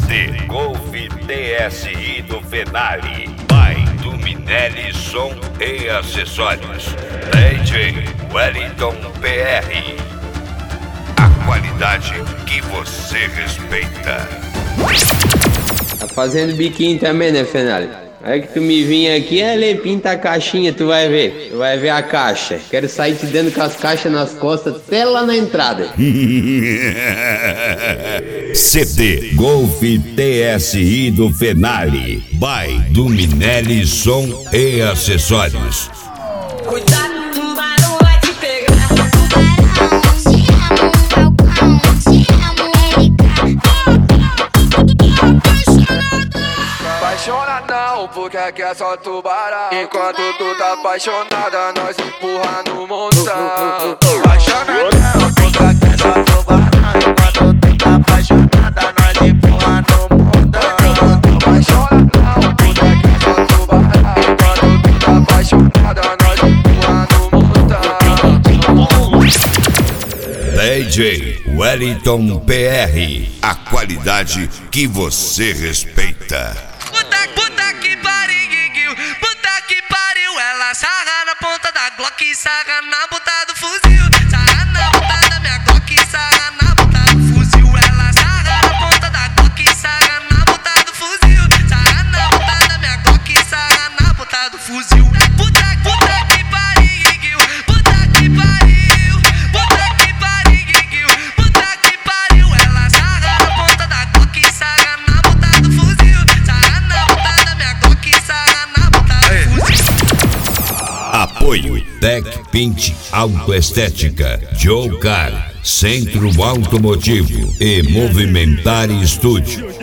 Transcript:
CD Golf TSI do Fenali, pai do Minelli Som e Acessórios, DJ Wellington PR. A qualidade que você respeita. Tá fazendo biquinho também, né, Fenali? É que tu me vinha aqui, pinta a caixinha, tu vai ver. Tu vai ver a caixa. Quero sair te dando com as caixas nas costas até lá na entrada. CD Golf TSI do Fenali, by do Minelli Som e Acessórios. Cuidado, o tubarão vai te pegar. Apaixonadão, porque aqui é só tubarão. Enquanto tu tá apaixonada, nós empurra no montão. Apaixonadão, porque aqui é só tubarão. Enquanto tu tá apaixonada, nós empurra no montão. Apaixonadão, porque aqui é só tubarão. Enquanto tu tá apaixonada, nós empurra no montão. DJ Wellington PR, a qualidade que você respeita. Puta que pariu, puta que pariu. Ela sarra na ponta da Glock, sarra na ponta do fuzil. Sarra na ponta da minha Glock, sarra na ponta do fuzil. Ela sarra na ponta da Glock, sarra na ponta do fuzil. Sarra na ponta da minha Glock, sarra na ponta do fuzil. Puta que pariu, puta que pariu, puta que pariu, puta que pariu. Ela sarra na ponta da Glock, sarra na ponta do fuzil. Sarra na ponta da minha Glock, sarra na ponta do fuzil. Apoio Tec Pint Autoestética, Joe Car, Centro Automotivo e Movimentar Estúdio.